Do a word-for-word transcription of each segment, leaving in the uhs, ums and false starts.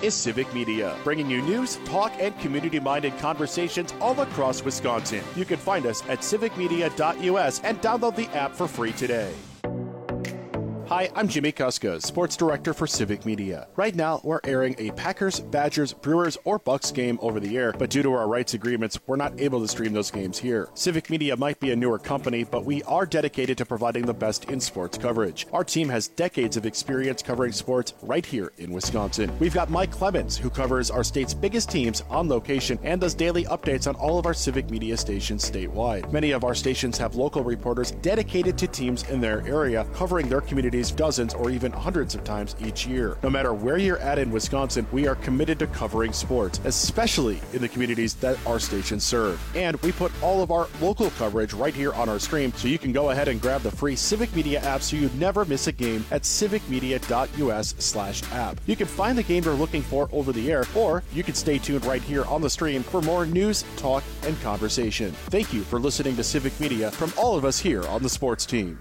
is Civic Media, bringing you news, talk, and community-minded conversations all across Wisconsin. You can find us at civic media dot U S and download the app for free today. Hi, I'm Jimmy Kuska, Sports Director for Civic Media. Right now, we're airing a Packers, Badgers, Brewers, or Bucks game over the air, but due to our rights agreements, we're not able to stream those games here. Civic Media might be a newer company, but we are dedicated to providing the best in sports coverage. Our team has decades of experience covering sports right here in Wisconsin. We've got Mike Clemens, who covers our state's biggest teams on location and does daily updates on all of our Civic Media stations statewide. Many of our stations have local reporters dedicated to teams in their area, covering their community dozens or even hundreds of times each year. No matter where you're at in Wisconsin, we are committed to covering sports, especially in the communities that our stations serve. And we put all of our local coverage right here on our stream, so you can go ahead and grab the free Civic Media app so you never miss a game at civic media dot U S slash app. You can find the game you're looking for over the air, or you can stay tuned right here on the stream for more news, talk, and conversation. Thank you for listening to Civic Media from all of us here on the sports team.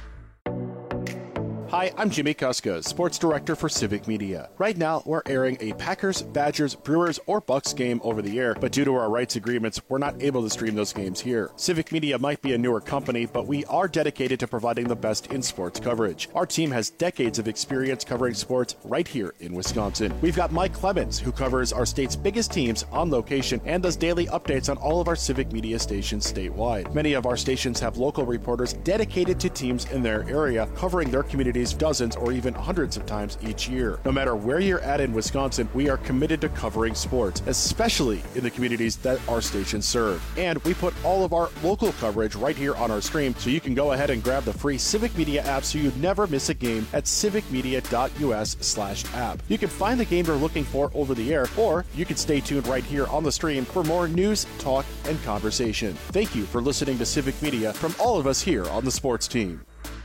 Hi, I'm Jimmy Kuska, Sports Director for Civic Media. Right now, we're airing a Packers, Badgers, Brewers, or Bucks game over the air, but due to our rights agreements, we're not able to stream those games here. Civic Media might be a newer company, but we are dedicated to providing the best in sports coverage. Our team has decades of experience covering sports right here in Wisconsin. We've got Mike Clemens, who covers our state's biggest teams on location and does daily updates on all of our Civic Media stations statewide. Many of our stations have local reporters dedicated to teams in their area, covering their communities dozens or even hundreds of times each year. No matter where you're at in Wisconsin, we are committed to covering sports, especially in the communities that our stations serve. And we put all of our local coverage right here on our stream, so you can go ahead and grab the free Civic Media app so you never miss a game at civic media dot U S slash app. You can find the game you're looking for over the air, or you can stay tuned right here on the stream for more news, talk, and conversation. Thank you for listening to Civic Media from all of us here on the sports team.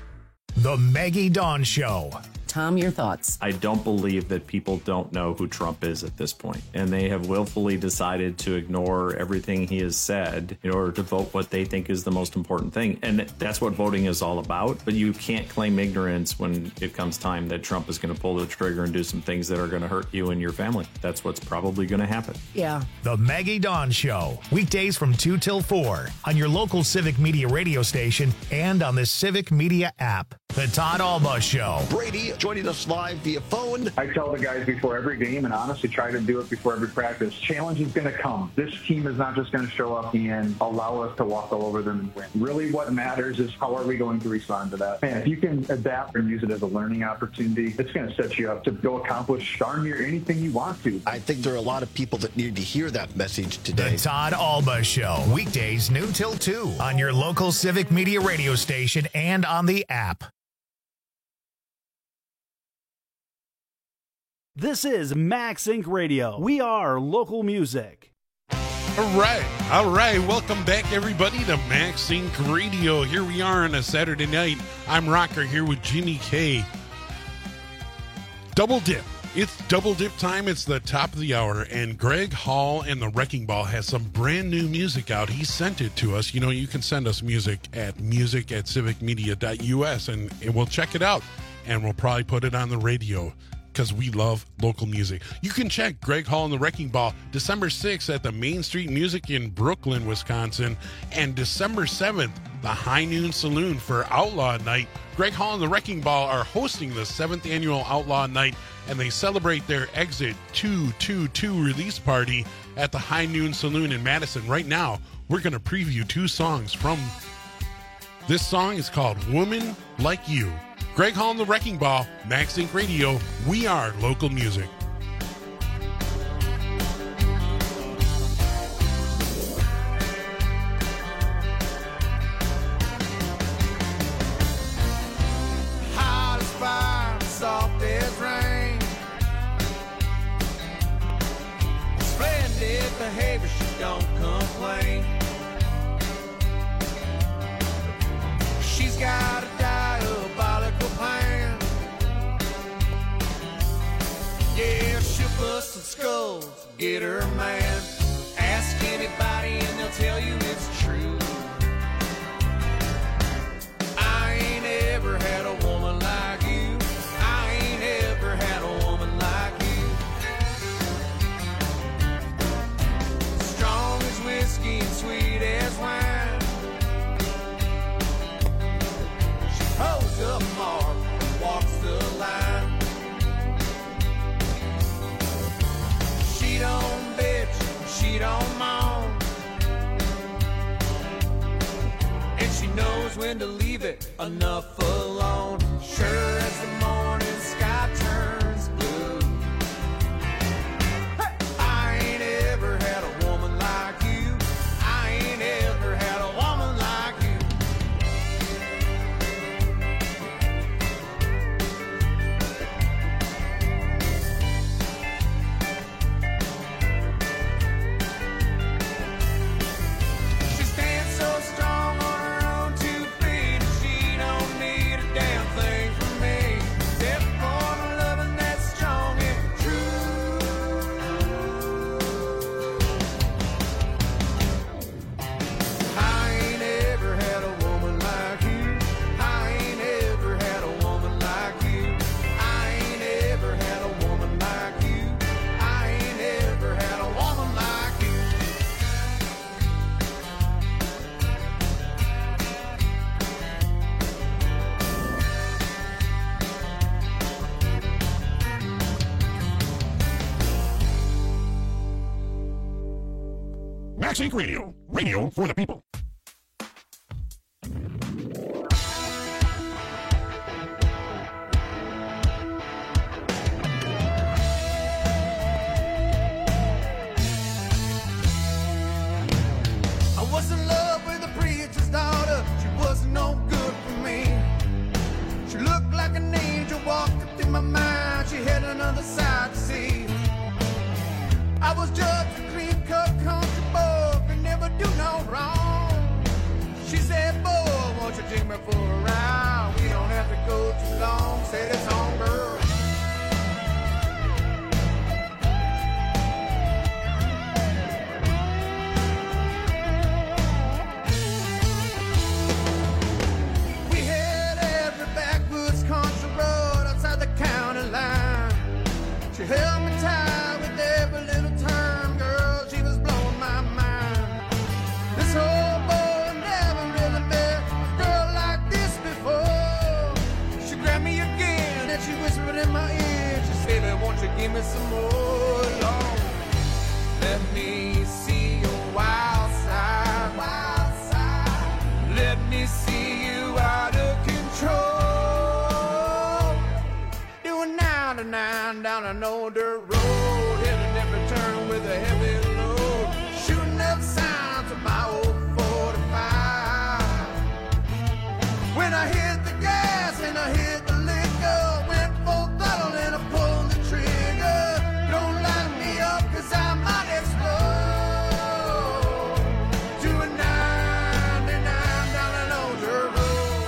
The Maggie Dawn Show. Tom, your thoughts? I don't believe that people don't know who Trump is at this point, and they have willfully decided to ignore everything he has said in order to vote what they think is the most important thing. And that's what voting is all about. But you can't claim ignorance when it comes time that Trump is going to pull the trigger and do some things that are going to hurt you and your family. That's what's probably going to happen. Yeah. The Maggie Dawn Show. Weekdays from two till four on your local Civic Media radio station and on the Civic Media app. The Todd Alba Show. Brady joining us live via phone. I tell the guys before every game, and honestly try to do it before every practice, challenge is going to come. This team is not just going to show up and allow us to walk all over them and win. Really what matters is how are we going to respond to that. And if you can adapt and use it as a learning opportunity, it's going to set you up to go accomplish darn near anything you want to. I think there are a lot of people that need to hear that message today. The Todd Alba Show. Weekdays noon till two on your local Civic Media radio station and on the app. This is Max Incorporated. Radio. We are local music. All right. All right. Welcome back, everybody, to Max Incorporated. Radio. Here we are on a Saturday night. I'm Rocker here with Jimmy K. Double dip. It's double dip time. It's the top of the hour, and Greg Hall and the Wrecking Ball has some brand new music out. He sent it to us. You know, you can send us music at music at civic media dot U S, and, and we'll check it out, and we'll probably put it on the radio, because we love local music. You can check Greg Hall and the Wrecking Ball December sixth at the Main Street Music in Brooklyn, Wisconsin, and December seventh, the High Noon Saloon for Outlaw Night. Greg Hall and the Wrecking Ball are hosting the seventh annual Outlaw Night, and they celebrate their Exit two two two release party at the High Noon Saloon in Madison. Right now, we're going to preview two songs from this song. Is called Woman Like You. Greg Hall and the Wrecking Ball, Max Inc Radio. We are local music. Hot as fire, soft as rain. Splendid behavior, she don't complain. She's got a diabolical plan. Yeah, she'll bust some skulls, get her man. Ask anybody and they'll tell you it's true. I ain't ever had a woman like you. I ain't ever had a woman like you. knows when to leave it enough alone. Sure as the morning sky turns blue. Hey! I ain't ever had a woman like you. I ain't ever had a woman like you. She stands so strong on her own two feet, and she don't need a damn thing from me, except for the loving that's strong and true. I ain't ever had a woman like you. I ain't ever had a woman like you. I ain't ever had a woman like you. I ain't ever had a woman like you. Max Inc Radio. Radio for the people. I was in love with a preacher's daughter. She wasn't no good for me. She looked like an angel walking through my mind. She had another side to see. I was just a clean cut country boy, could never do no wrong. She said, boy, won't you take me for a ride? We don't have to go too long. Said it's on, girl. We had every backwoods country road outside the county line. She held me tight with every little turn, girl. She was blowing my mind. This old boy never really met a girl like this before. She grabbed me again and she whispered in my ear. She said, "Baby, won't you give me some more, Lord? Let me see your wild side, wild side. Let me see you out of control. Doing nine to nine down an old dirt road, hitting every turn with a heavy load, shooting up signs of my old forty-five. When I hit the gas and I hit the liquor, went full throttle and I pulled the trigger. Don't light me up 'cause I might explode. Doing ninety-nine down an old dirt road.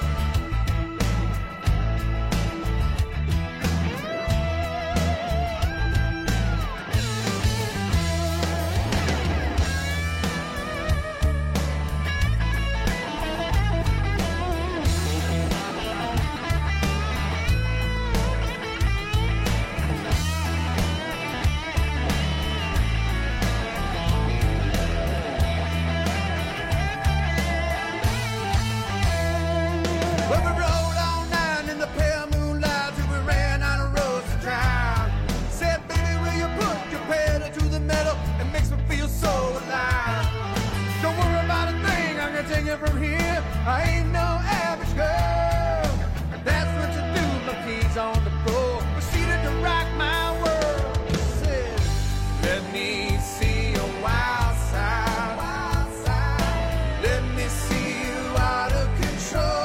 Well, we rode all night in the pale moonlight till we ran out of roads to drive. Said, baby, will you put your pedal to the metal? It makes me feel so alive. Don't worry about a thing, I can take it from here. I ain't no average girl. And that's what you do, my keys on the floor. Proceeded to rock my world. Said, let me see your wild side, wild side. Let me see you out of control.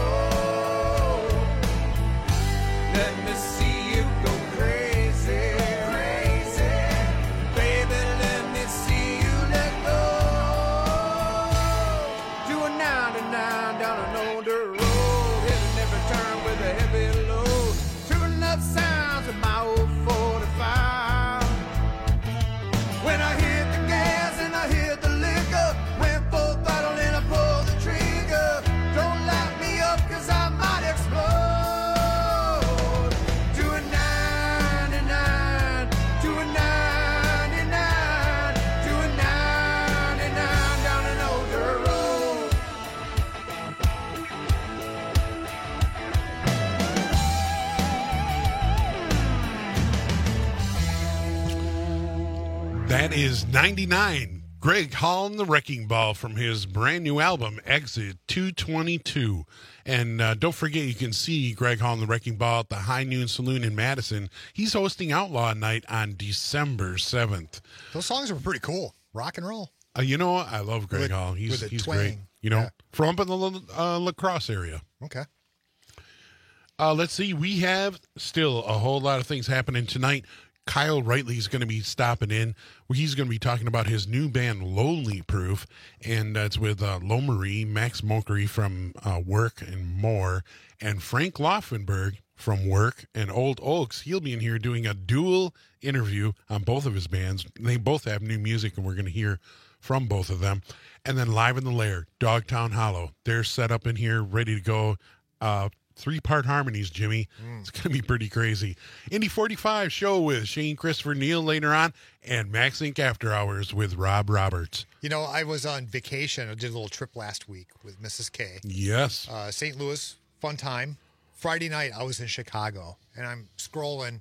Let me see you go crazy, crazy. Baby, let me see you let go. Doing ninety-nine down an old dirt road, hitting every turn with a heavy load, tuning up sounds of my old forty-five. When I hit the gas and I hit the liquor, went full throttle and I pulled the trigger. Don't light me up 'cause I might explode. Doing ninety-nine, doing ninety-nine, doing ninety-nine down an old dirt road. That is ninety-nine, Greg Hall and the Wrecking Ball from his brand new album, Exit two twenty-two. And uh, don't forget, you can see Greg Hall and the Wrecking Ball at the High Noon Saloon in Madison. He's hosting Outlaw Night on December seventh. Those songs were pretty cool. Rock and roll. Uh, you know what? I love Greg with, Hall. He's, with he's twang. great. You know, yeah. from up in the uh, La Crosse area. Okay. Uh, let's see. We have still a whole lot of things happening tonight. Kyle Rightly is going to be stopping in. He's going to be talking about his new band, Lonely Proof, and that's with uh, Lo Marie, Max Mokery from uh, Work and more, and Frank Laufenberg from Work and Old Oaks. He'll be in here doing a dual interview on both of his bands. They both have new music, and we're going to hear from both of them. And then Live in the Lair, Dogtown Hollow. They're set up in here, ready to go. Uh, Three-part harmonies, Jimmy. Mm. It's going to be pretty crazy. Indy forty-five show with Shane Christopher Neal later on, and Max Inc After Hours with Rob Roberts. You know, I was on vacation. I did a little trip last week with Missus K. Yes. Uh, Saint Louis, fun time. Friday night, I was in Chicago, and I'm scrolling,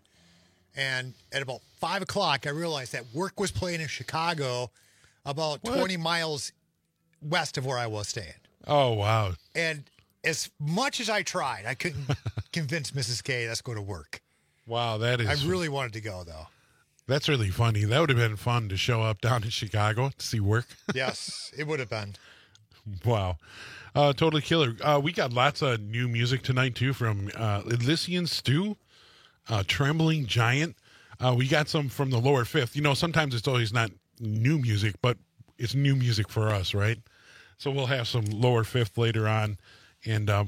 and at about five o'clock, I realized that Work was playing in Chicago about what? twenty miles west of where I was staying. Oh, wow. And as much as I tried, I couldn't convince Missus K, let's go to Work. Wow, that is... I really wanted to go, though. That's really funny. That would have been fun to show up down in Chicago to see Work. Yes, it would have been. Wow. Uh, totally killer. Uh, we got lots of new music tonight, too, from uh, Elysian Stew, uh, Trembling Giant. Uh, we got some from the Lower Fifth. You know, sometimes it's always not new music, but it's new music for us, right? So we'll have some Lower Fifth later on. And um,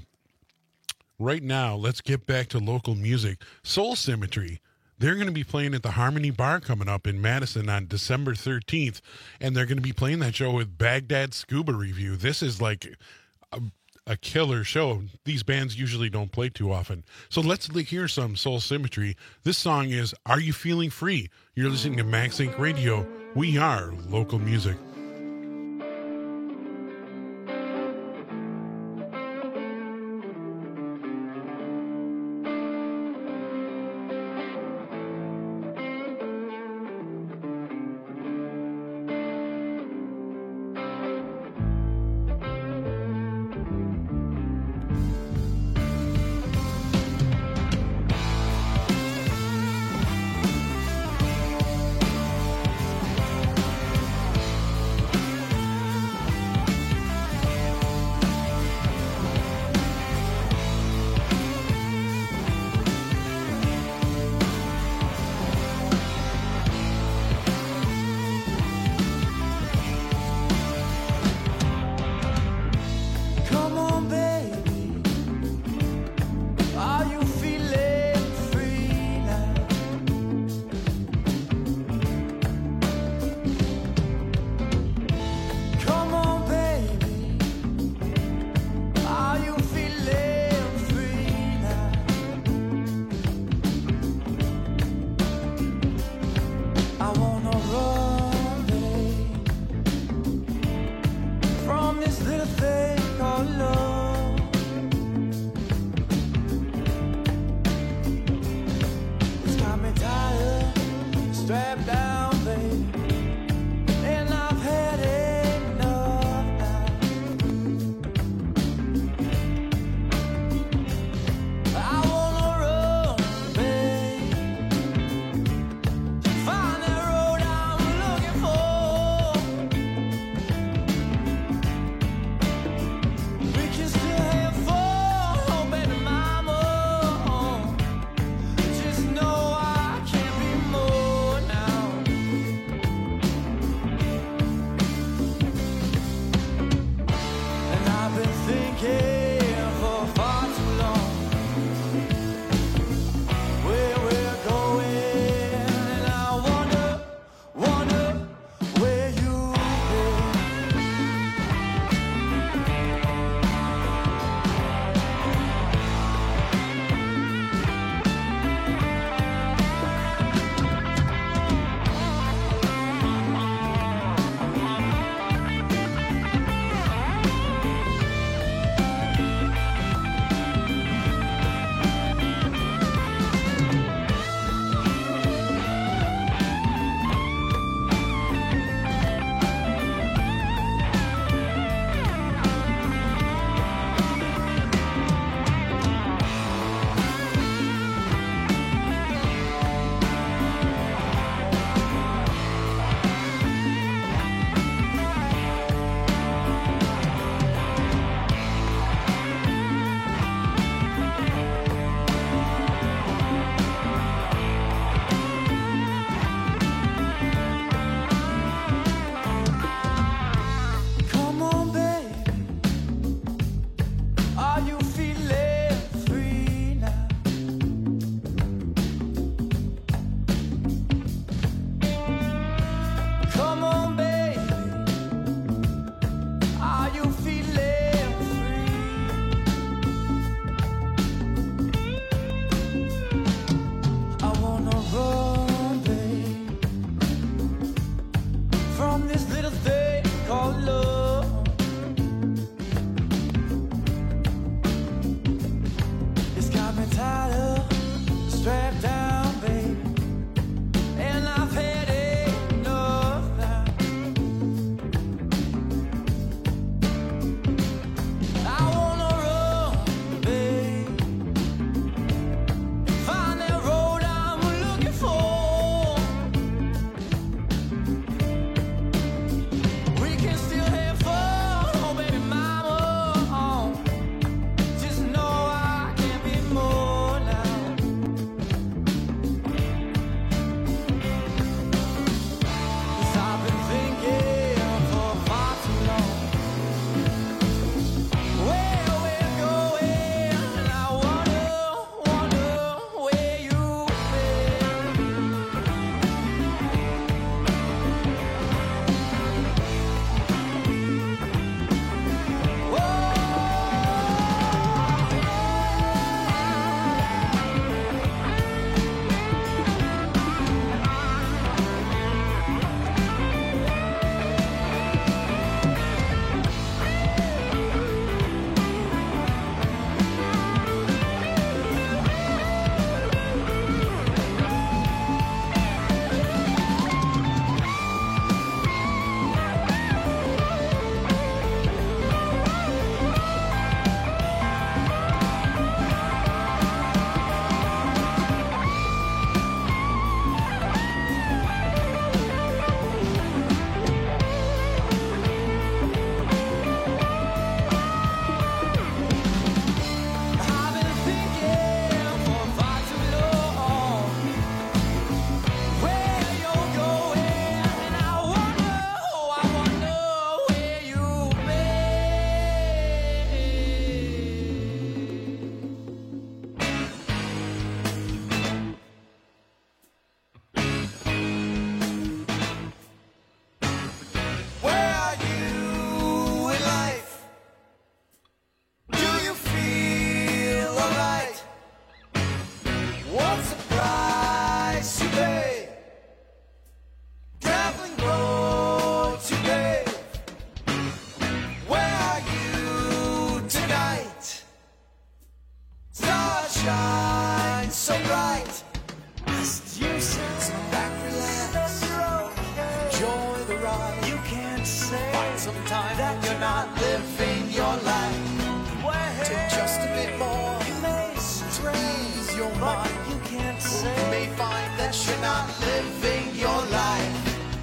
right now, let's get back to local music. Soul Symmetry. They're going to be playing at the Harmony Bar coming up in Madison on December thirteenth. And they're going to be playing that show with Baghdad Scuba Review. This is like a, a killer show. These bands usually don't play too often. So let's hear some Soul Symmetry. This song is Are You Feeling Free? You're listening to Max Inc Radio. We are local music. Just know I can't be more now. sometimes that you're not living your life. Take just a bit more. You may strain your mind. You can't say. You may find that you're not living your life.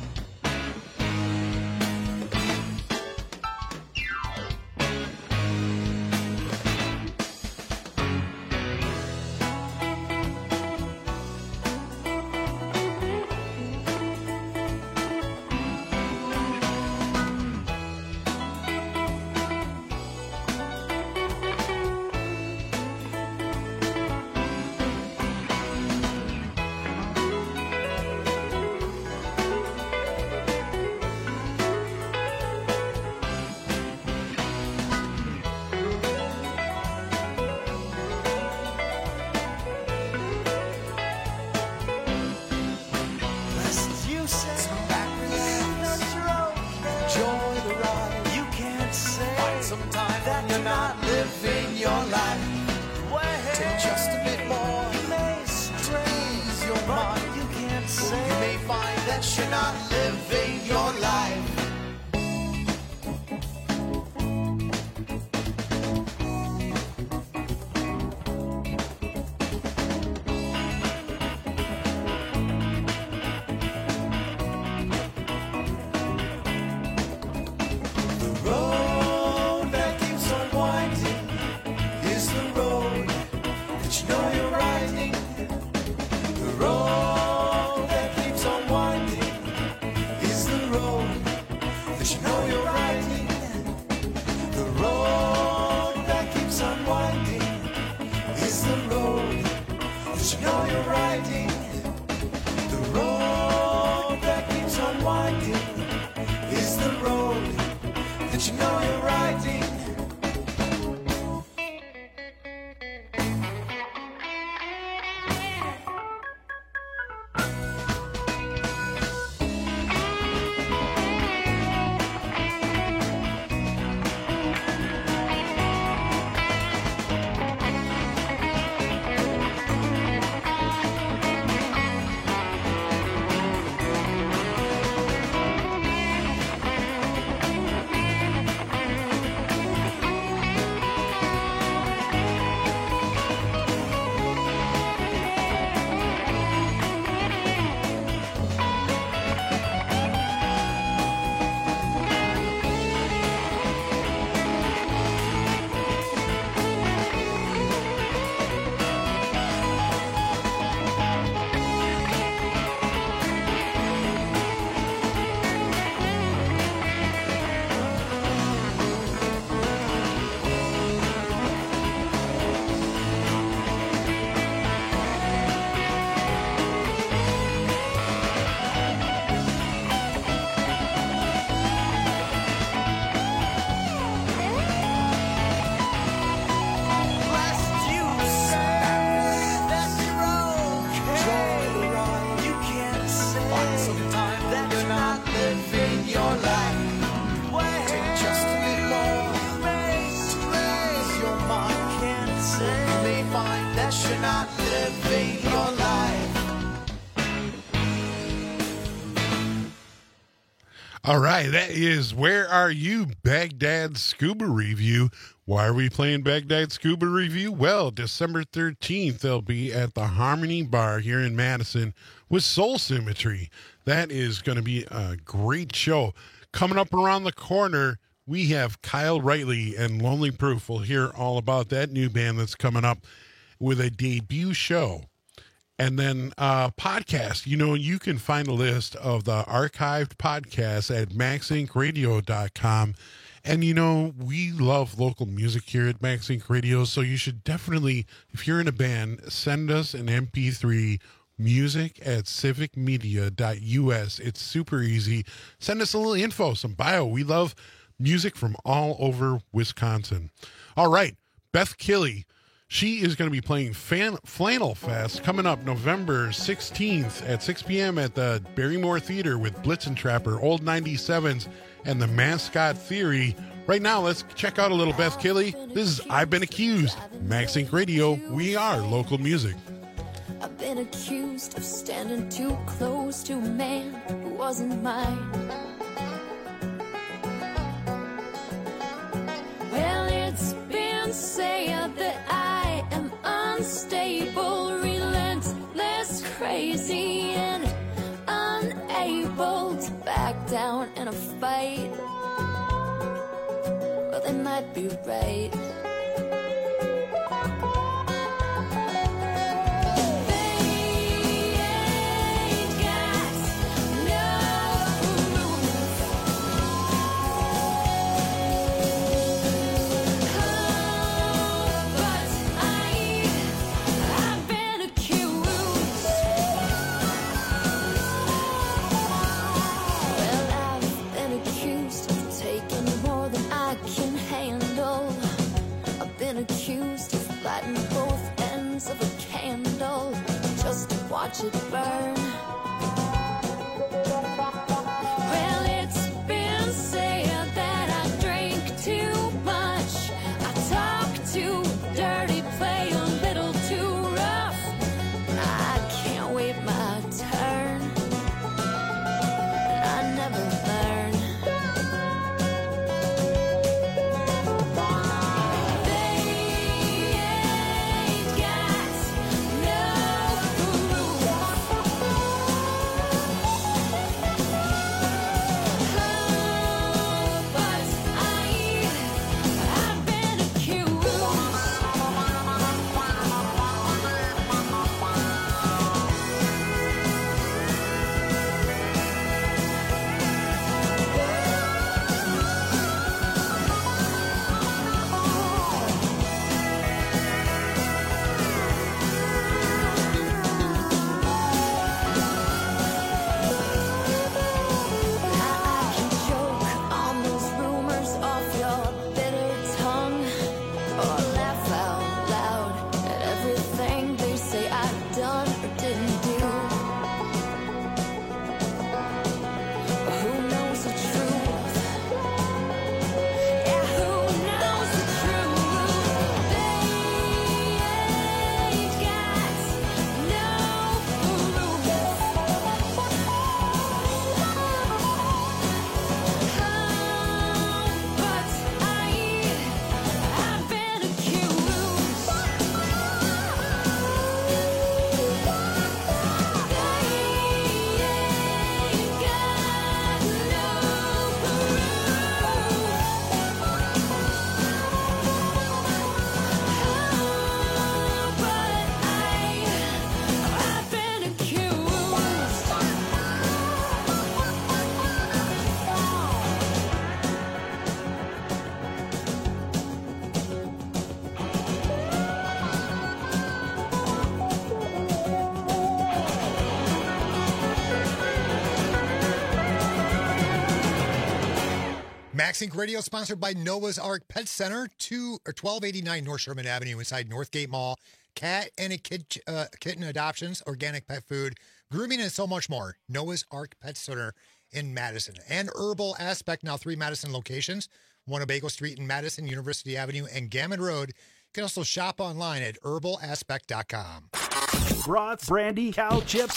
All right, that is Where Are You, Baghdad Scuba Review. Why are we playing Baghdad Scuba Review? Well, December thirteenth, they'll be at the Harmony Bar here in Madison with Soul Symmetry. That is going to be a great show. Coming up around the corner, we have Kyle Rightly and Lonely Proof. We'll hear all about that new band that's coming up with a debut show. And then uh, podcast, you know, you can find a list of the archived podcasts at max inc radio dot com. And, you know, we love local music here at Max Inc Radio, so you should definitely, if you're in a band, send us an M P three, music at civic media dot U S. It's super easy. Send us a little info, some bio. We love music from all over Wisconsin. All right, Beth Killey. She is going to be playing Fan- Flannel Fest coming up November sixteenth at six p.m. at the Barrymore Theater with Blitzen Trapper, Old ninety-sevens, and the Mascot Theory. Right now, let's check out a little Beth Killey. This is I've Been Accused. Max Inc Radio, we are local music. I've been accused of standing too close to a man who wasn't mine. down in a fight. Well, they might be right. Accused of lighting both ends of a candle just to watch it burn. Well, it's been said that I drink too much, I talk too dirty, play a little too rough. I can't wait my turn, and I never learn. Max Inc Radio sponsored by Noah's Ark Pet Center, two or twelve eighty-nine North Sherman Avenue inside Northgate Mall. Cat and a kid, uh, kitten adoptions, organic pet food, grooming, and so much more. Noah's Ark Pet Center in Madison. And Herbal Aspect, now three Madison locations. Winnebago Street in Madison, University Avenue, and Gammon Road. You can also shop online at herbal aspect dot com. Brats, brandy, cow chips,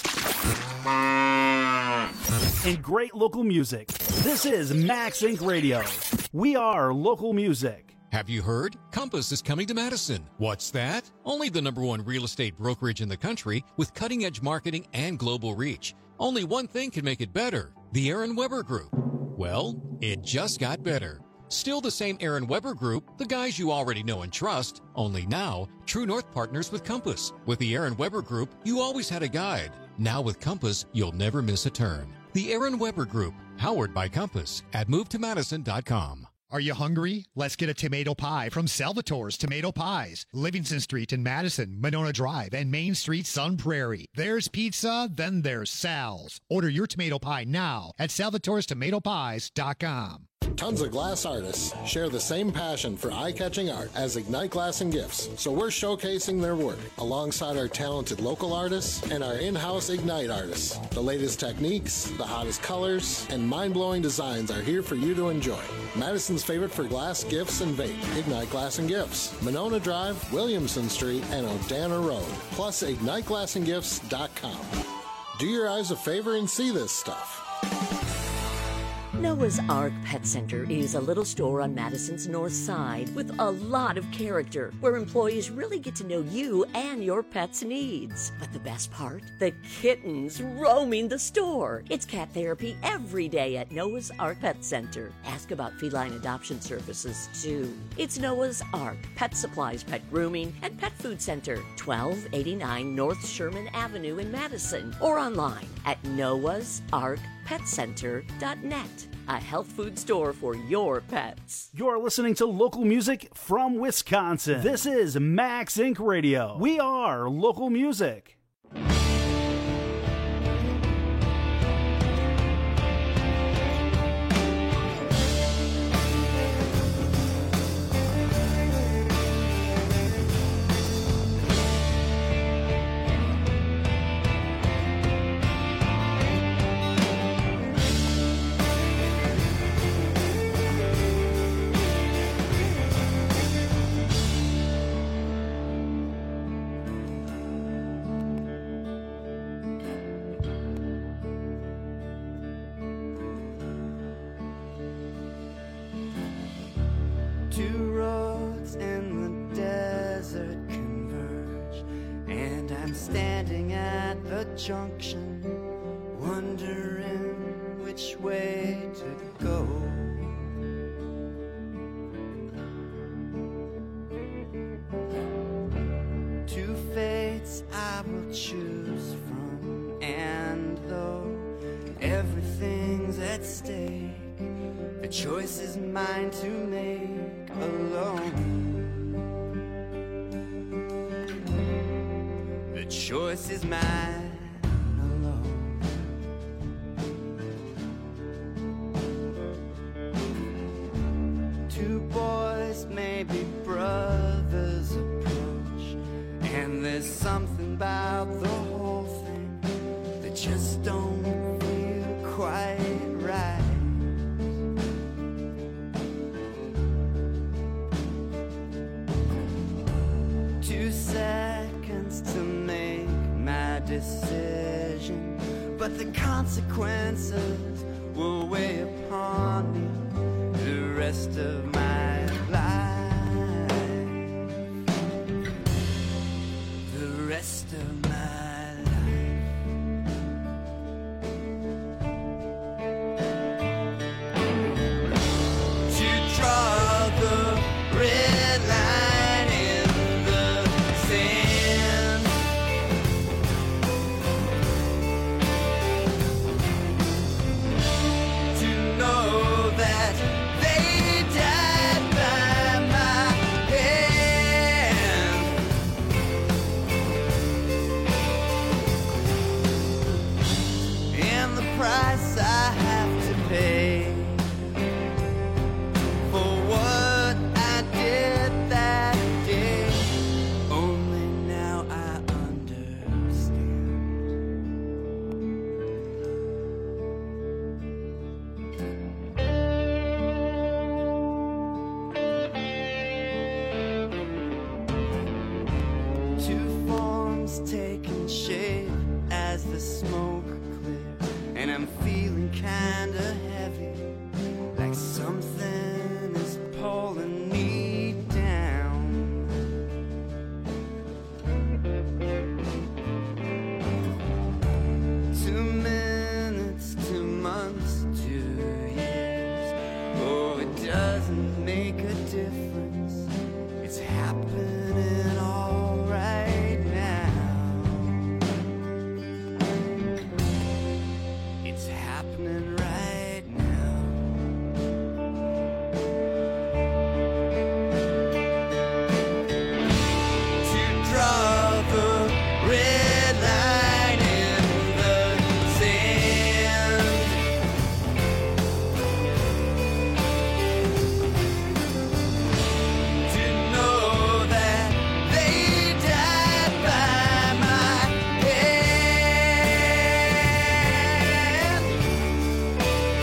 and great local music. This is Max Inc Radio. We are local music. Have you heard? Compass is coming to Madison. What's that? Only the number one real estate brokerage in the country with cutting-edge marketing and global reach. Only one thing can make it better. The Aaron Weber Group. Well, it just got better. Still the same Aaron Weber Group, the guys you already know and trust, only now, True North partners with Compass. With the Aaron Weber Group, you always had a guide. Now with Compass, you'll never miss a turn. The Aaron Weber Group, powered by Compass, at move to madison dot com. Are you hungry? Let's get a tomato pie from Salvatore's Tomato Pies. Livingston Street in Madison, Monona Drive, and Main Street, Sun Prairie. There's pizza, then there's Sal's. Order your tomato pie now at salvatores tomato pies dot com. Tons of glass artists share the same passion for eye-catching art as Ignite Glass and Gifts, so we're showcasing their work alongside our talented local artists and our in-house Ignite artists. The latest techniques, the hottest colors, and mind-blowing designs are here for you to enjoy. Madison's favorite for glass, gifts, and vape, Ignite Glass and Gifts. Monona Drive, Williamson Street, and O'Dana Road, plus ignite glass and gifts dot com. Do your eyes a favor and see this stuff. Noah's Ark Pet Center is a little store on Madison's north side with a lot of character, where employees really get to know you and your pet's needs. But the best part? The kittens roaming the store. It's cat therapy every day at Noah's Ark Pet Center. Ask about feline adoption services, too. It's Noah's Ark Pet Supplies, Pet Grooming, and Pet Food Center, twelve eighty-nine North Sherman Avenue in Madison, or online at noahs ark pet center dot net. A health food store for your pets. You're listening to local music from Wisconsin. This is Max Incorporated. Radio. We are local music. Two roads in the desert converge, and I'm standing at the junction, wondering which way to go. Two fates I will choose from, and though everything's at stake, the choice is mine to make alone. The choice is mine alone. Two boys, maybe brothers, approach, and there's something about the whole thing that just don't feel quite right. Two seconds to make my decision, but the consequences will weigh upon me the rest of my life. The rest of my life. To draw the red line in the sand, to know that they died by my hand, and the price I have to pay for what I did that day. Only now I understand. Two forms taking shape as the smoke clears, and I'm feeling kinda heavy, like something is pulling me down. Two minutes, two months, two years. Oh, it doesn't make a difference. It's happening all right now. It's happening right now. To draw the red line in the sand, to know that they died by my hand,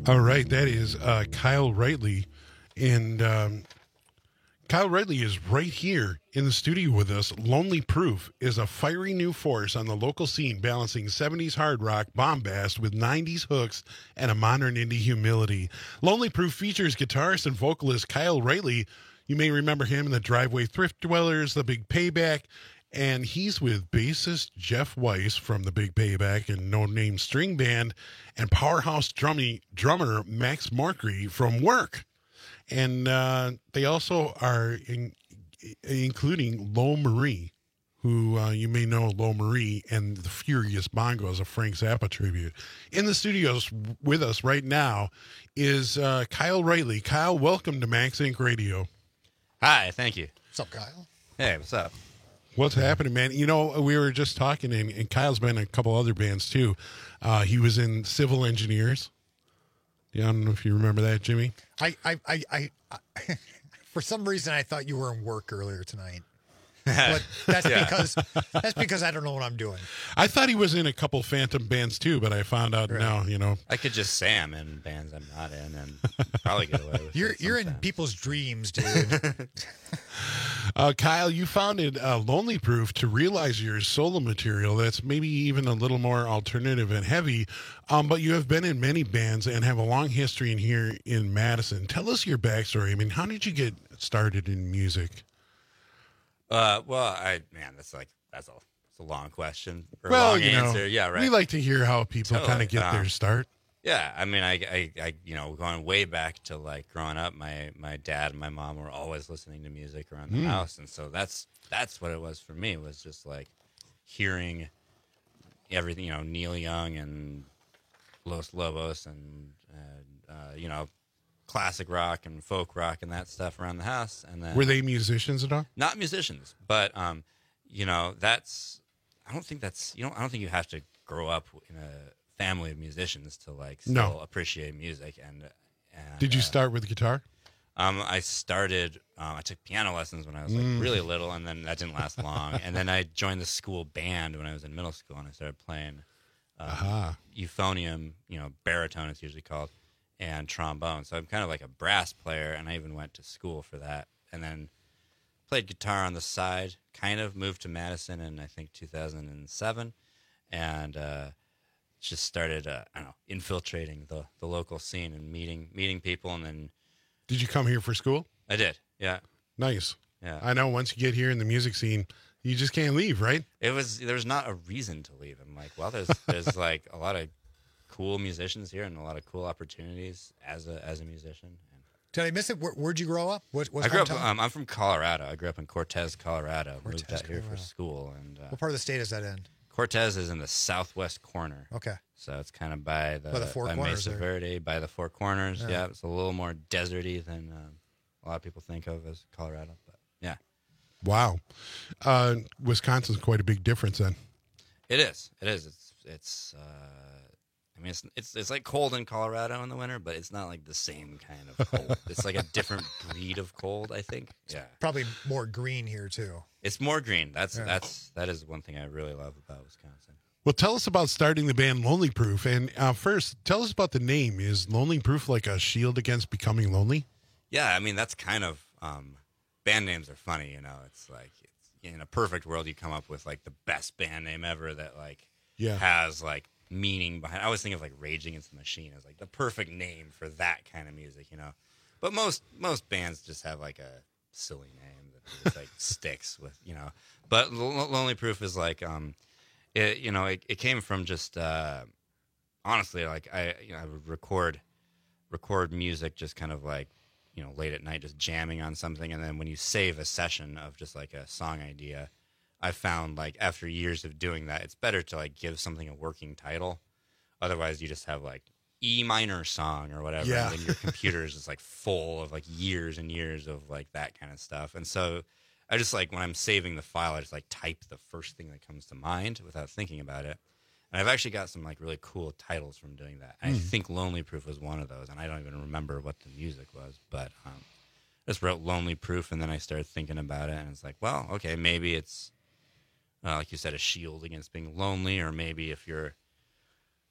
All right, that is uh, Kyle Rightly. And um, Kyle Rightly is right here in the studio with us. Lonely Proof is a fiery new force on the local scene, balancing seventies hard rock bombast with nineties hooks and a modern indie humility. Lonely Proof features guitarist and vocalist Kyle Rightly. You may remember him in the Driveway Thrift Dwellers, The Big Payback, and he's with bassist Jeff Weiss from The Big Payback and No Name String Band, and powerhouse drummy, drummer Max Morkery from Work. And uh, they also are in, including Lo Marie, who uh, you may know Lo Marie and the Furious Bongos, a Frank Zappa tribute. In the studios with us right now is uh, Kyle Rightly. Kyle, welcome to Max Inc Radio. Hi, thank you. What's up, Kyle? Hey, what's up? What's happening, man? You know, we were just talking, and, and Kyle's been in a couple other bands, too. Uh, he was in Civil Engineers. Yeah, I don't know if you remember that, Jimmy. I, I, I, I, I for some reason, I thought you were in Work earlier tonight. But that's Yeah. because that's because I don't know what I'm doing. I thought he was in a couple Phantom bands, too, but I found out Right. now, you know. I could just say I'm in bands I'm not in and probably get away with You're it you're in sometimes. people's dreams, dude. Uh, Kyle, you founded uh, Lonely Proof to realize your solo material that's maybe even a little more alternative and heavy, um, but you have been in many bands and have a long history in here in Madison. Tell us your backstory. I mean, how did you get started in music? Uh, well, I man, that's like that's a that's a long question or well, a long you know, answer. Yeah, right. we like to hear how people Totally. kind of get Um, their start. Yeah, I mean, I, I, I, you know, going way back to like growing up, my my dad and my mom were always listening to music around the Mm. house, and so that's that's what it was for me. Was just like hearing everything, you know, Neil Young and Los Lobos and uh, uh, you know, classic rock and folk rock and that stuff around the house. And then Were they musicians at all? not musicians, but um, you know, that's I don't think that's you know I don't think you have to grow up in a family of musicians to like still No. appreciate music. And, and Did you uh, start with guitar? Um, I started. Um, I took piano lessons when I was like Mm. really little, and then that didn't last long. And then I joined the school band when I was in middle school, and I started playing um, Aha. euphonium, you know, baritone it's usually called, and trombone. So I'm kind of like a brass player, and I even went to school for that. And then played guitar on the side. Kind of moved to Madison in I think two thousand seven, and uh, just started uh, I don't know infiltrating the the local scene and meeting meeting people, and then. Did you come here for school? I did, yeah. Nice. Yeah. I know once you get here in the music scene, you just can't leave, right? It was there's not a reason to leave. I'm like, well, there's there's like a lot of cool musicians here and a lot of cool opportunities as a as a musician. Did I miss it? Where, where'd you grow up? What, what I grew up. hometown? Um, I'm from Colorado. I grew up in Cortez, Colorado. Moved Cortez, out here for Colorado. school, and uh, What part of the state is that in? Cortez is in the southwest corner. Okay. So it's kind of by the, By the Four by Corners Mesa there. Verde, by the Four Corners. Yeah. Yeah. It's a little more deserty than um, a lot of people think of as Colorado. But yeah, Wow. Uh, Wisconsin's quite a big difference then. it is. It is. It's it's. Uh, I mean, it's it's it's like cold in Colorado in the winter, but it's not like the same kind of cold. It's like a different breed of cold, I think. Yeah. Probably more green here too. It's more green. That's Yeah. that's that is one thing I really love about Wisconsin. Well, tell us about starting the band Lonely Proof. And uh, first, tell us about the name. Is Lonely Proof like a shield against becoming lonely? Yeah, I mean that's kind of um, band names are funny, you know. It's like it's, in a perfect world, you come up with like the best band name ever that like Yeah. has like meaning behind. I always think of like Rage Against the Machine as like the perfect name for that kind of music, you know. But most most bands just have like a silly name that just like sticks with, you know. But Lo- Lonely Proof is like um, it you know it, it came from just uh, honestly like I you know I would record record music just kind of like. You know, late at night, just jamming on something. And then when you save a session of just like a song idea, I found like after years of doing that, it's better to like give something a working title. Otherwise you just have like E minor song or whatever. Yeah. And then your computer is just like full of like years and years of like that kind of stuff. And so I just like when I'm saving the file, I just like type the first thing that comes to mind without thinking about it. And I've actually got some like really cool titles from doing that. And I Mm. think Lonely Proof was one of those, and I don't even remember what the music was, but um, I just wrote Lonely Proof, and then I started thinking about it, and it's like, well, okay, maybe it's uh, like you said, a shield against being lonely, or maybe if you're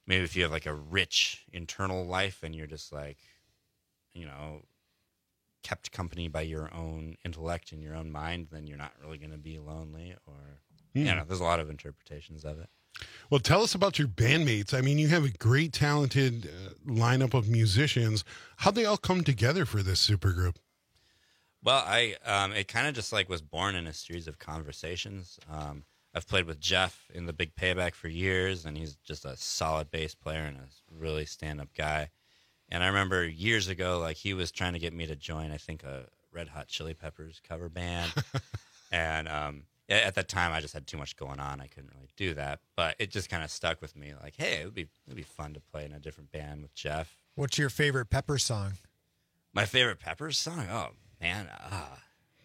maybe if you have like a rich internal life and you're just like, you know, kept company by your own intellect and your own mind, then you're not really going to be lonely. Or, Hmm. you know, there's a lot of interpretations of it. Well, tell us about your bandmates. I mean, you have a great, talented uh, lineup of musicians. How'd they all come together for this supergroup? Well, I um, it kind of just like was born in a series of conversations. Um, I've played with Jeff in the Big Payback for years, and he's just a solid bass player and a really stand-up guy. And I remember years ago, like he was trying to get me to join, I think, a Red Hot Chili Peppers cover band. and um, at that time, I just had too much going on. I couldn't really do that. But it just kind of stuck with me. Like, hey, it would be it'd be fun to play in a different band with Jeff. What's your favorite Pepper song? My favorite Peppers song? Oh, man. Ah,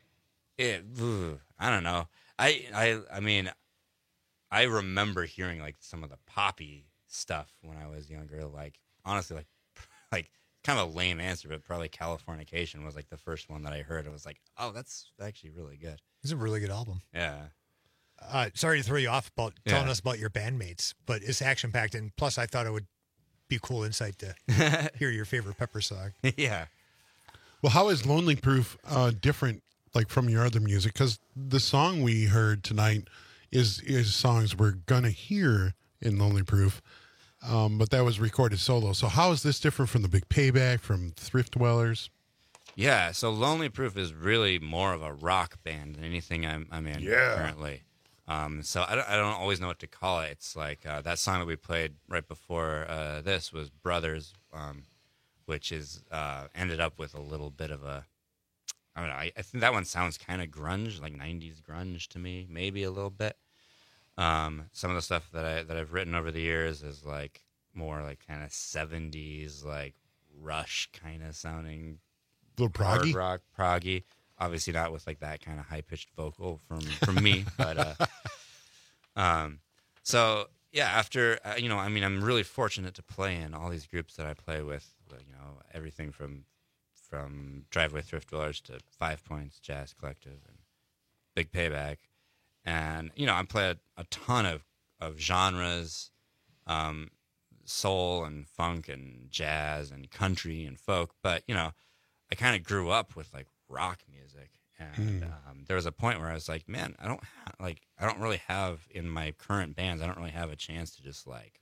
it, ugh, I don't know. I, I, I mean, I remember hearing like some of the poppy stuff when I was younger. Like, honestly, like, like kind of a lame answer, but probably Californication was like the first one that I heard. I was like, oh, that's actually really good. It's a really good album. Yeah. Uh, sorry to throw you off about telling Yeah. us about your bandmates, but it's action packed, and plus, I thought it would be a cool insight to hear your favorite Pepper song. Yeah. Well, how is Lonely Proof uh, different, like, from your other music? Because the song we heard tonight is is songs we're gonna hear in Lonely Proof, um, but that was recorded solo. So how is this different from the Big Payback, from Thrift Dwellers? Yeah, so Lonely Proof is really more of a rock band than anything I'm, I'm in Yeah. currently. Um, so I don't, I don't always know what to call it. It's like uh, that song that we played right before uh, this was Brothers, um, which is uh, ended up with a little bit of a, I don't know, I, I think that one sounds kind of grunge, like nineties grunge to me, maybe a little bit. Um, some of the stuff that, I, that I've written over the years is like more like kind of seventies, like Rush kind of sounding little hard proggy? rock, proggy. Obviously not with like that kind of high pitched vocal from from me, but uh, um, so yeah. After uh, you know, I mean, I'm really fortunate to play in all these groups that I play with. You know, everything from from Driveway Thrift Dwellers to Five Points Jazz Collective and Big Payback, and you know, I play a, a ton of of genres. Um, soul and funk and jazz and country and folk, but you know, I kind of grew up with like rock music, and Hmm. um, there was a point where I was like, man, I don't ha- like I don't really have in my current bands, I don't really have a chance to just like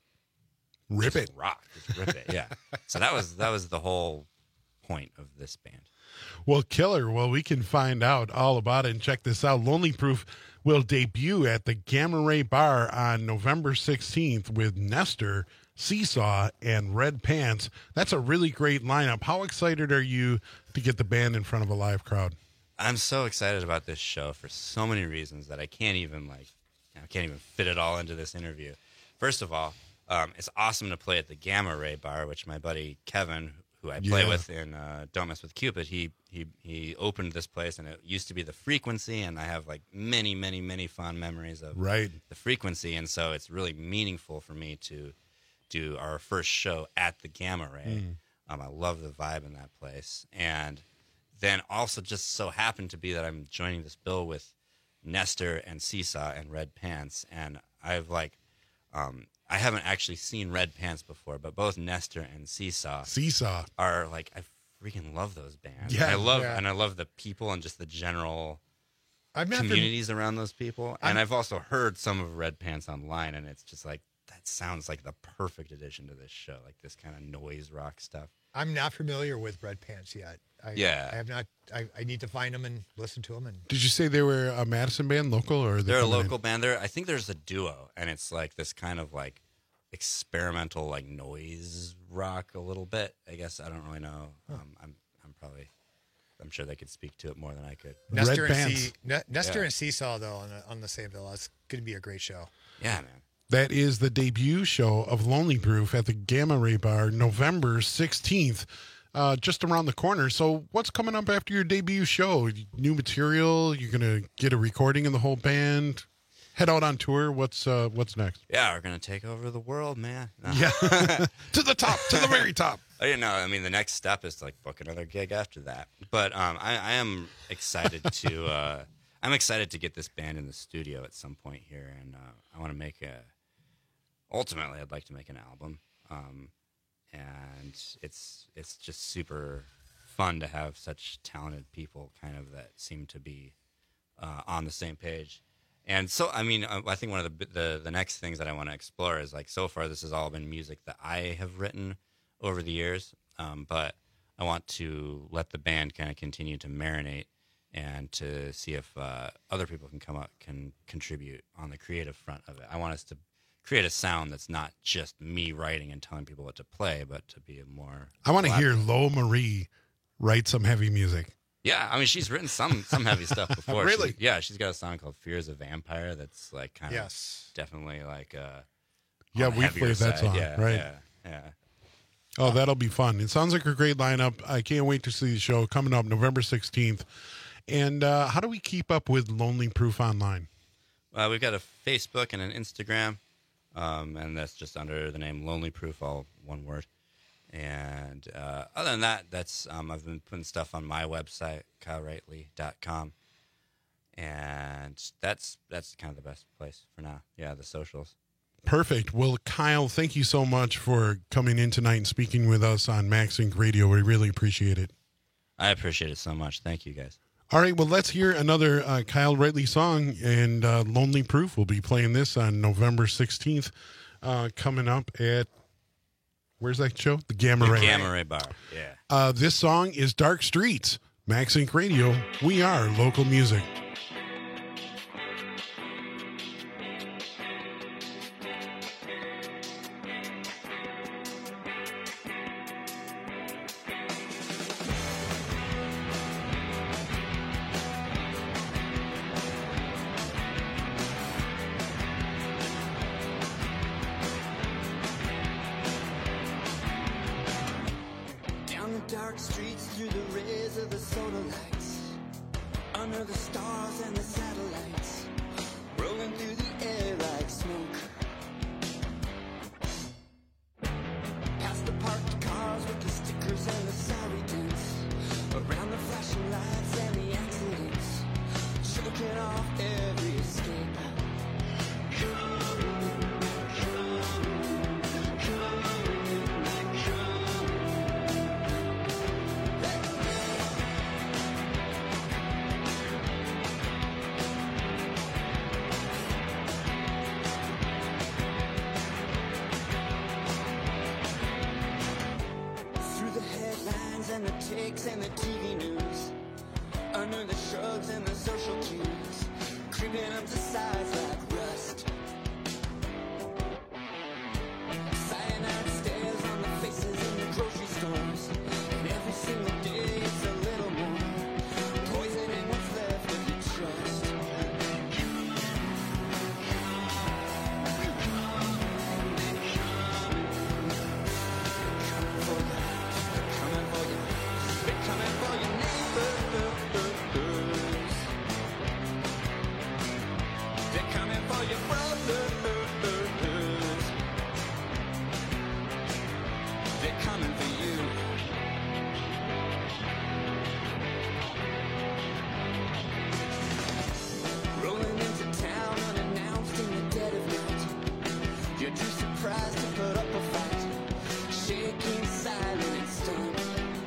Rip just it. rock, just rip it, yeah. So that was that was the whole point of this band. Well, killer. Well, we can find out all about it and check this out. Lonely Proof will debut at the Gamma Ray Bar on November sixteenth with Nestor, Seesaw, and Red Pants. That's a really great lineup. How excited are you to get the band in front of a live crowd? I'm so excited about this show for so many reasons that I can't even like, I can't even fit it all into this interview. First of all, um, it's awesome to play at the Gamma Ray Bar, which my buddy Kevin, who I play Yeah. with in uh, Don't Mess with Cupid, he he he opened this place, and it used to be the Frequency, and I have like many, many, many fond memories of Right. the Frequency, and so it's really meaningful for me to do our first show at the Gamma Ray. Mm. Um, I love the vibe in that place, and then also just so happened to be that I'm joining this bill with Nestor and Seesaw and Red Pants, and I've like, um, I haven't actually seen Red Pants before, but both Nestor and Seesaw, Seesaw are like, I freaking love those bands. Yeah, I love yeah. and I love the people and just the general I'm not fam- communities around those people. I'm- And I've also heard some of Red Pants online, and it's just like that sounds like the perfect addition to this show, like this kind of noise rock stuff. I'm not familiar with Red Pants yet. I, Yeah. I have not. I, I need to find them and listen to them. And Did you say they were a Madison band, local, or are they They're a coming in? local band. There, I think there's a duo, and it's like this kind of like experimental, like noise rock a little bit. I guess I don't really know. Um, I'm, I'm probably, I'm sure they could speak to it more than I could. Nestor Red and Pants. C, Ne- Nestor Yeah. and Seesaw though on the, on the same bill. It's going to be a great show. Yeah, man. That is the debut show of Lonely Proof at the Gamma Ray Bar, November sixteenth, uh, just around the corner. So what's coming up after your debut show? New material? You're going to get a recording of the whole band? Head out on tour? What's uh, what's next? Yeah, we're gonna take over the world, man. No. Yeah. To the top, to the very top. I didn't know. I mean, the next step is to like book another gig after that. But um, I, I am excited to. Uh, I'm excited to get this band in the studio at some point here, and uh, I want to make a. Ultimately, I'd like to make an album. um, and it's it's just super fun to have such talented people kind of that seem to be uh, on the same page. And so, I mean, I think one of the, the the next things that I want to explore is, like, so far this has all been music that I have written over the years, um, but I want to let the band kind of continue to marinate and to see if uh, other people can come up, can contribute on the creative front of it. I want us to create a sound that's not just me writing and telling people what to play, but to be a more... I want to hear collaborative. Lo Marie write some heavy music. Yeah, I mean, she's written some some heavy stuff before. Really? She, yeah, she's got a song called "Fears of Vampire" that's like kind of Yes. definitely like uh, Yeah, on the we heavier played that side. song, yeah, right? Yeah, yeah. Oh, that'll be fun. It sounds like a great lineup. I can't wait to see the show coming up November sixteenth. And uh, how do we keep up with Lonely Proof online? Uh, we've got a Facebook and an Instagram, um, and that's just under the name Lonely Proof, all one word. And uh, other than that, that's um, I've been putting stuff on my website, kyle rightly dot com, and that's that's kind of the best place for now. Yeah, the socials. Perfect. Well, Kyle, thank you so much for coming in tonight and speaking with us on Max Inc Radio. We really appreciate it. I appreciate it so much. Thank you, guys. All right, well, let's hear another uh, Kyle Rightly song, and uh, Lonely Proof. We'll be playing this on November sixteenth, uh, coming up at, where's that show? The Gamma The Ray. Gamma Ray Bar, yeah. Uh, this song is Dark Streets. Max Inc Radio. We are local music. Down the dark streets through the rays of the solar lights, under the stars and the satellites, rolling through the air like smoke. Past the parked cars with the stickers and the sorry dents, around the flashing lights and the accidents, choking off every escape. Through the headlines and the takes and the T V news, under the shrugs and the social cues, creeping up to size like rust. Cyanide stares on the faces in the grocery stores, and every single day it's a little more poison in what's left of your trust. Rolling into town unannounced in the dead of night. You're too surprised to put up a fight, shaking, silent and stunned.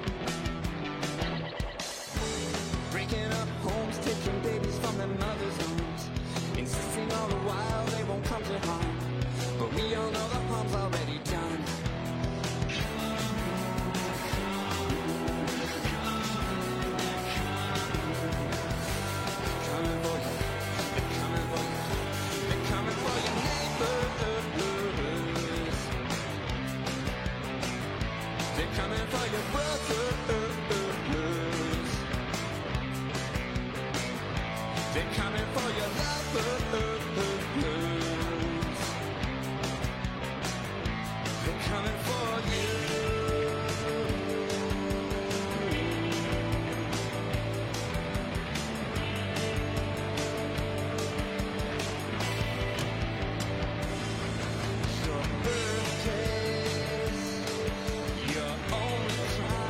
Breaking up homes, taking babies from their mothers' homes, insisting all the while they won't come to harm. But we all know the harm's already done. Coming for you, they're coming for you, they're coming for your neighbors. They're coming for your brothers. They're coming for your lovers. They're coming for you. Your birthdays, your only crime.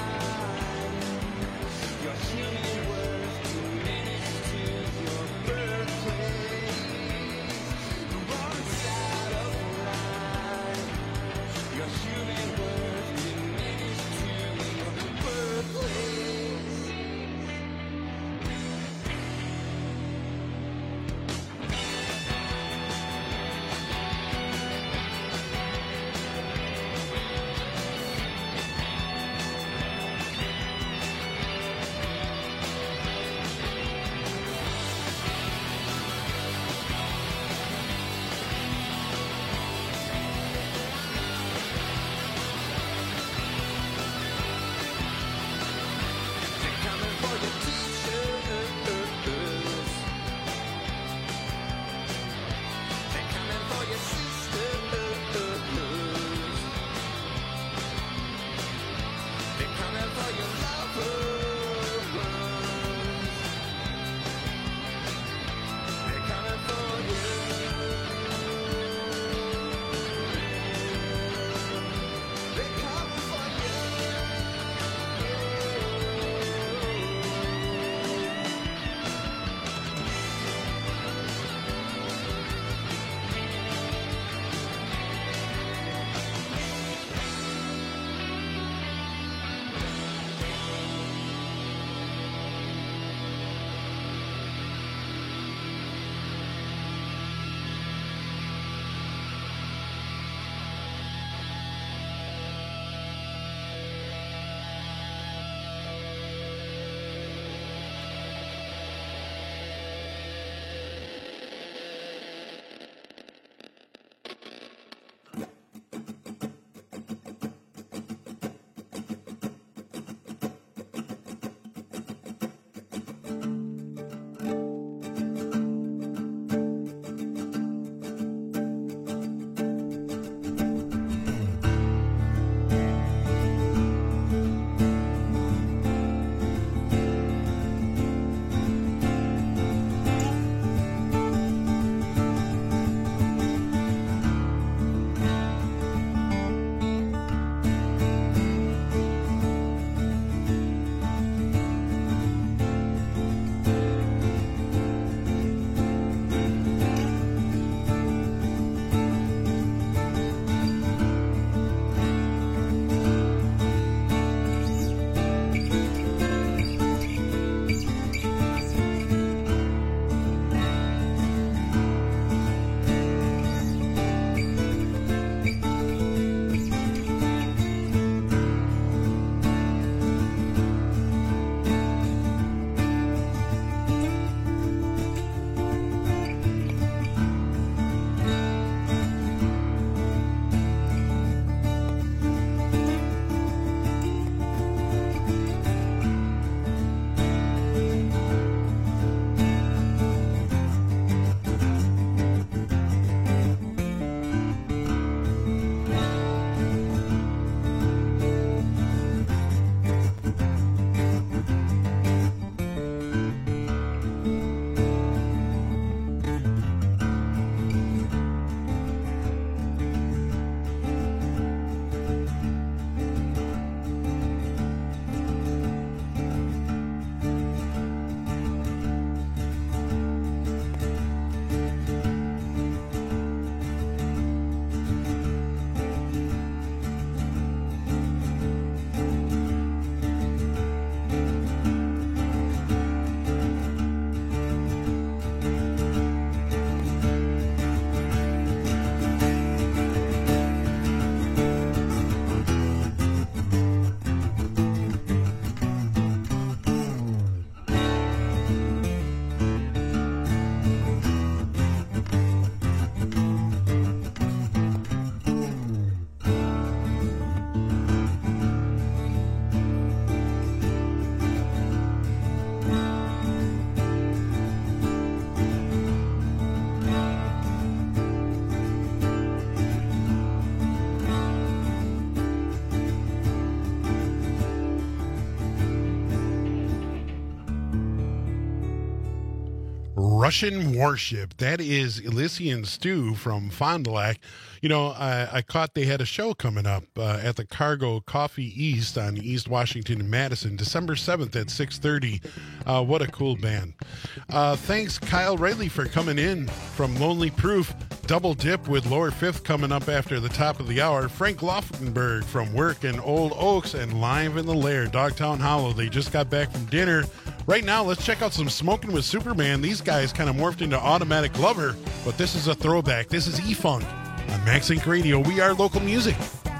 Russian Warship. That is Elysian Stew from Fond du Lac. You know, I, I caught they had a show coming up uh, at the Cargo Coffee East on East Washington and Madison, December seventh at six thirty. Uh, what a cool band. Uh, thanks, Kyle Riley, for coming in from Lonely Proof. Double dip with Lower Fifth coming up after the top of the hour. Frank Loftenberg from work in Old Oaks and Live in the Lair, Dogtown Hollow. They just got back from dinner. Right now, let's check out some Smoking with Superman. These guys kind of morphed into Automatic Lover, but this is a throwback. This is E-Funk on Max Inc Radio. We are local music.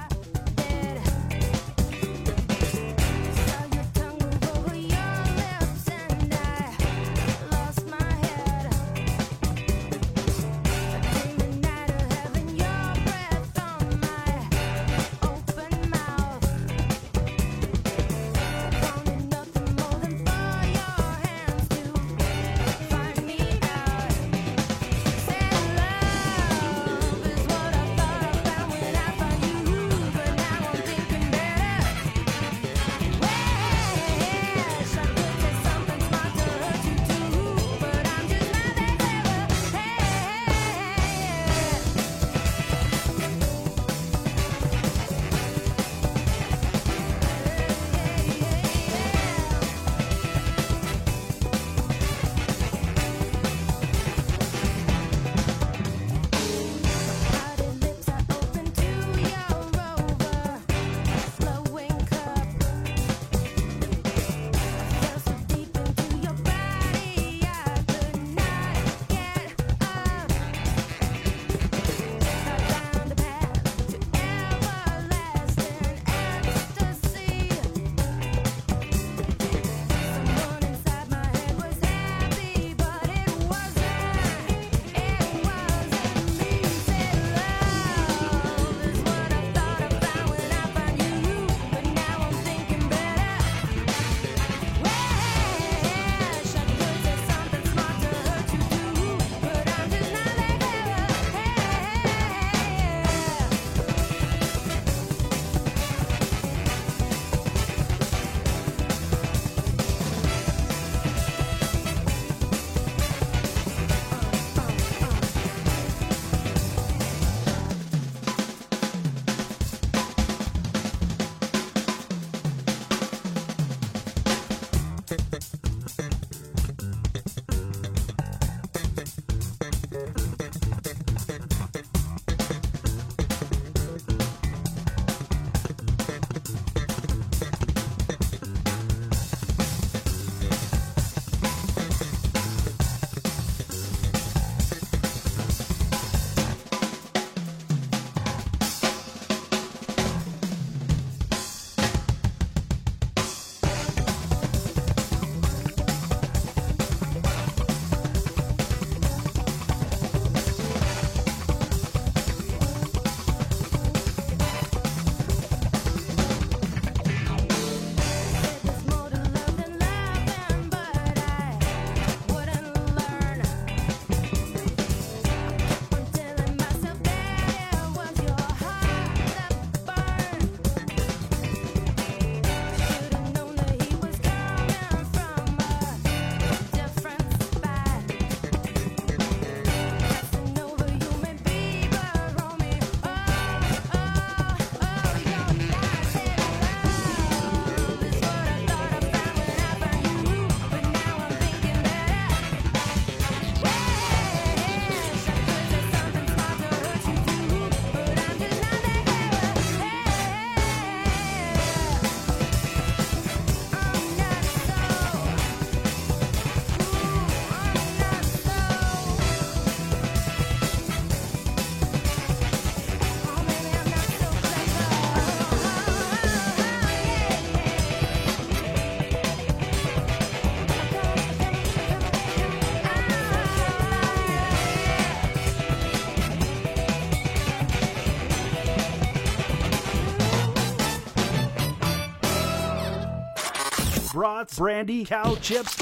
brats, brandy, cow chips,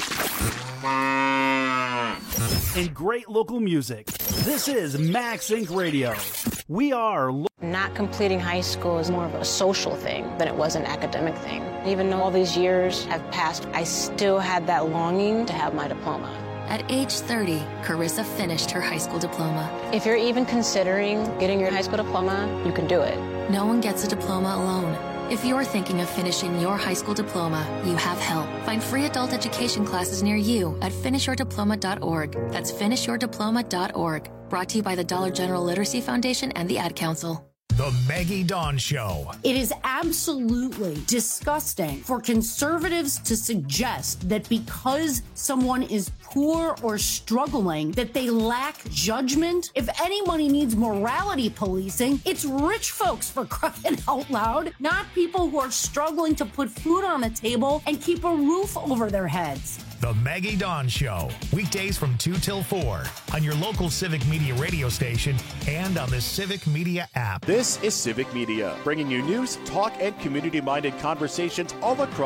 and great local music. This is Max Inc Radio. We are... Lo- Not completing high school is more of a social thing than it was an academic thing. Even though all these years have passed, I still had that longing to have my diploma. At age thirty, Carissa finished her high school diploma. If you're even considering getting your high school diploma, you can do it. No one gets a diploma alone. If you're thinking of finishing your high school diploma, you have help. Find free adult education classes near you at finish your diploma dot org. That's finish your diploma dot org. Brought to you by the Dollar General Literacy Foundation and the Ad Council. The Maggie Dawn Show. It is absolutely disgusting for conservatives to suggest that because someone is poor or struggling, that they lack judgment. If anybody needs morality policing, it's rich folks, for crying out loud, not people who are struggling to put food on the table and keep a roof over their heads. The Maggie Dawn Show, weekdays from two till four on your local Civic Media radio station and on the Civic Media app. This is Civic Media, bringing you news, talk, and community-minded conversations all across